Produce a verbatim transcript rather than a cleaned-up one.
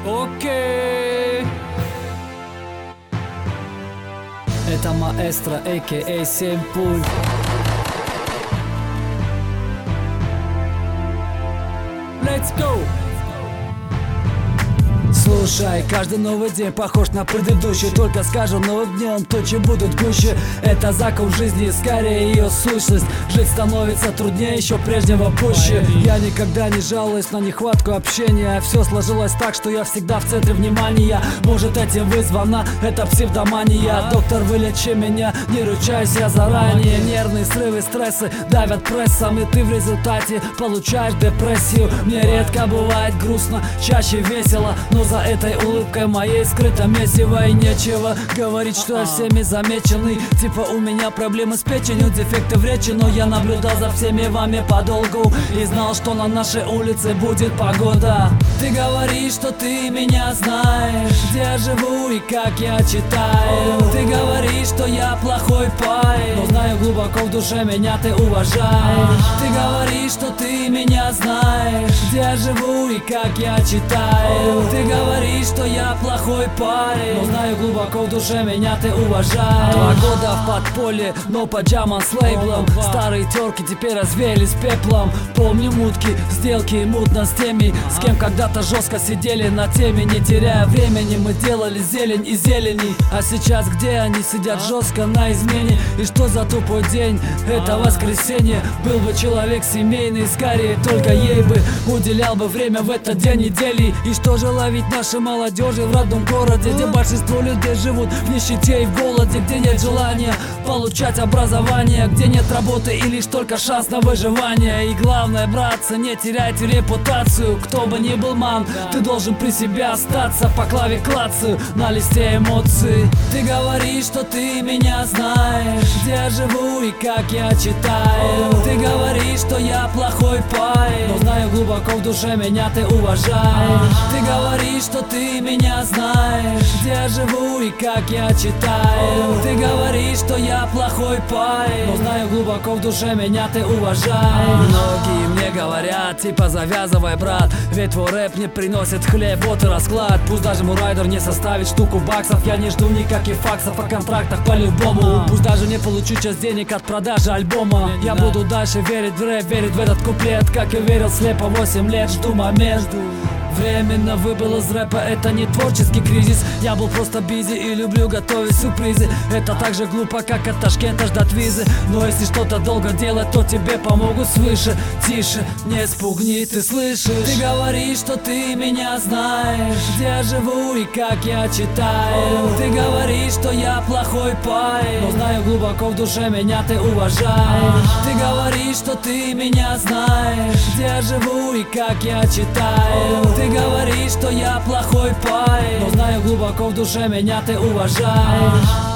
Окей. Это маэстро, а.к.а. семь пуль. Let's go! Слушай, каждый новый день похож на предыдущий, только с каждым новым днем тучи будут гуще. Это закон жизни, скорее ее сущность. Жить становится труднее, еще прежнего пуще. Я никогда не жалуюсь на нехватку общения. Все сложилось так, что я всегда в центре внимания. Может, этим вызвана эта псевдомания. Доктор, вылечи меня, не ручаюсь я заранее. Нервные срывы, стрессы давят прессом, и ты в результате получаешь депрессию. Мне редко бывает грустно, чаще весело, но за этой улыбкой моей скрыто месиво. И нечего говорить, что я всеми замеченный. Типа у меня проблемы с печенью, дефекты в речи, но я наблюдал за всеми вами подолгу и знал, что на нашей улице будет погода. Ты говоришь, что ты меня знаешь, где я живу и как я читаю. Ты говоришь, что я плохой парень, но знаю глубоко в душе меня ты уважаешь. Ты говоришь, что ты меня знаешь, где я живу и как я читаю. Ты говоришь, что я плохой парень, но знаю глубоко в душе меня ты уважаешь. Два года в подполье, но паджама с лейблом. Старые терки теперь развеялись пеплом. Помню мутки, сделки мутно с теми, с кем когда-то жестко сидели на теме. Не теряя времени, мы делали зелень и зелени. А сейчас где они сидят жестко на измене? И что за тупой день? Это воскресенье. Был бы человек семейный, скорее только ей бы уделял бы время в этот день недели. И что же ловить нашей молодежи в родном городе, где большинство людей живут в нищете и в голоде, где нет желания получать образование, где нет работы и лишь только шанс на выживание. И главное, братцы, не теряйте репутацию. Кто бы ни был ман, ты должен при себе остаться. По клаве клацаю на листе эмоций. Ты говоришь, что ты меня знаешь, где я живу и как я читаю. Ты говоришь, что я плохой парень, но знаю глубоко в душе меня ты уважаешь. Ты говоришь, что ты меня знаешь, где я живу и как я читаю. Ты говоришь, что я плохой парень, но знаю глубоко в душе меня ты уважаешь. Многие мне говорят, типа завязывай, брат, ведь твой рэп не приносит хлеб, вот и расклад. Пусть даже мурайдер не составит штуку баксов, я не жду никаких факсов о контрактах по-любому. Пусть даже не получу часть денег от продажи альбома, я буду дальше верить в рэп, верить в этот куплет, как и верил слепо восемь лет, жду момент. Временно выбыл из рэпа, это не творческий кризис. Я был просто бизи и люблю готовить сюрпризы. Это так же глупо, как от Ташкента ждать визы. Но если что-то долго делать, то тебе помогут свыше. Тише, не спугни, ты слышишь? Ты говоришь, что ты меня знаешь, где я живу и как я читаю. Ты говоришь, что я плохой парень, но знаю глубоко в душе меня ты уважаешь. Ты говоришь, что ты меня знаешь, где я живу и как я читаю. Ты говоришь, что я плохой парень, но знаю глубоко в душе меня ты уважаешь.